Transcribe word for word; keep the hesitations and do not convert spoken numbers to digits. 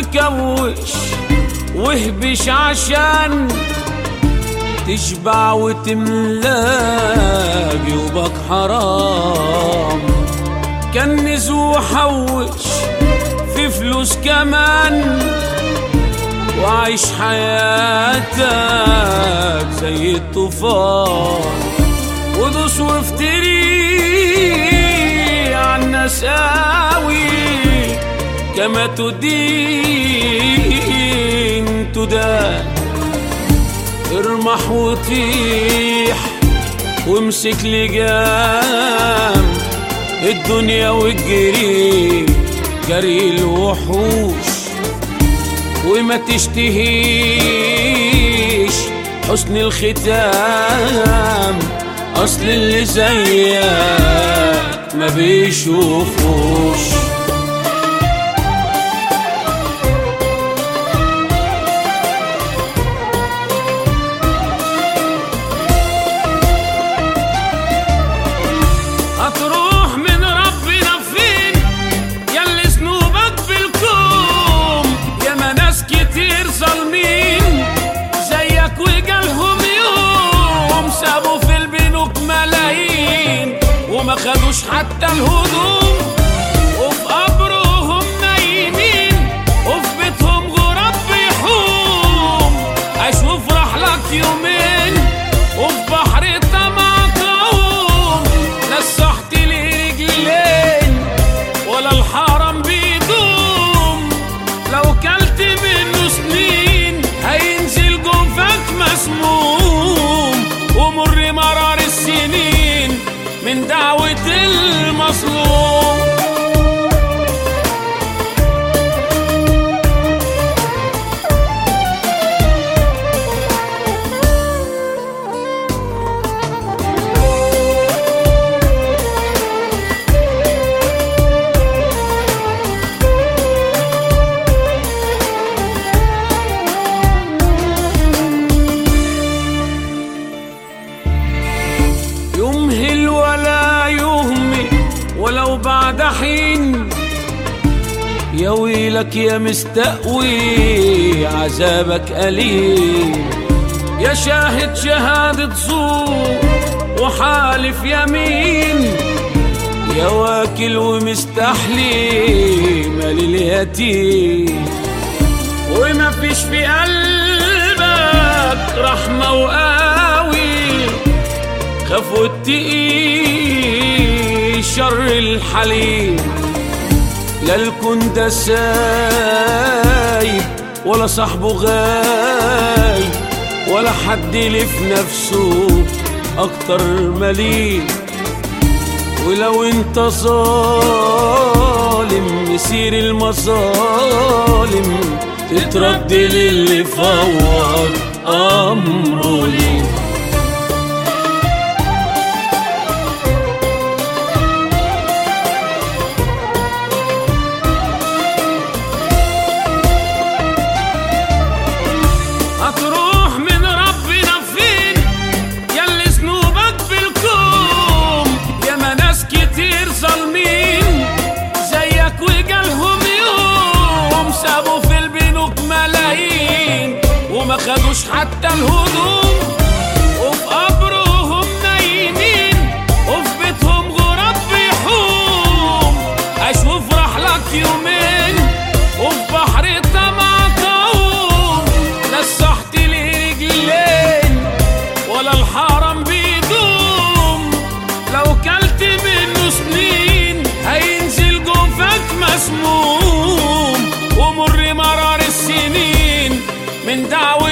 وكوش واهبش عشان تشبع وتملا جيوبك حرام. كنز وحوش في فلوس كمان وعيش حياتك زي الطوفان. ودوس وافتري عالناس قوي كما تدين تدان. ارمح وطيح وامسك لجام الدنيا واجري جري الوحوش. وما تشتهيش حسن الختام اصل اللي زيك ما بيشوفوش. هتروح من ربنا فين ياللي ذنوبك بالكوم؟ ياما ناس كتير ظالمين زيك وجالهم يوم سابوا في البنوك ملايين وما خدوش حتى الهدوم. وفي قبرهم نايمين وفي بيتهم غراب بيحوم. عيش وافرح لك يومين وفي بحر طمعك عوم. نسحت لي رجلين ولا الحرم بيدوم. لو كلت منه سنين هينزل جوفك مسموم. ومر مرار السنين من دعوة المظلوم. يمهل ولا يهمل ولو بعد حين. يا ويلك يا مستقوي عذابك أليم. يا شاهد شهادة زور وحالف يمين. يا واكل ومستحلي مال اليتيم. وما فيش في قلبك رحمة وقاوي. خاف واتقي شر الحليم. لا الكون ده سايب ولا صاحبه غايب ولا حد لف نفسه اكتر مليم. ولو انت ظالم مسير المظالم تترد للي فوض امره ليه. هتروح من ربنا فين ياللي ذنوبك بالكوم؟ ياما ناس كتير ظالمين زيك وجالهم يوم سابوا في البنوك ملايين وما خدوش حتى الهدوم. وفي قبرهم نايمين وفي بيتهم غراب بيحوم. عيش وافرح لك يومين وفي بحر طمعك عوم. نسحت لي رجلين ولا الحرم بيدوم. لو كلت منه سنين هينزل جوفك مسموم. ومر مرار السنين من دعوة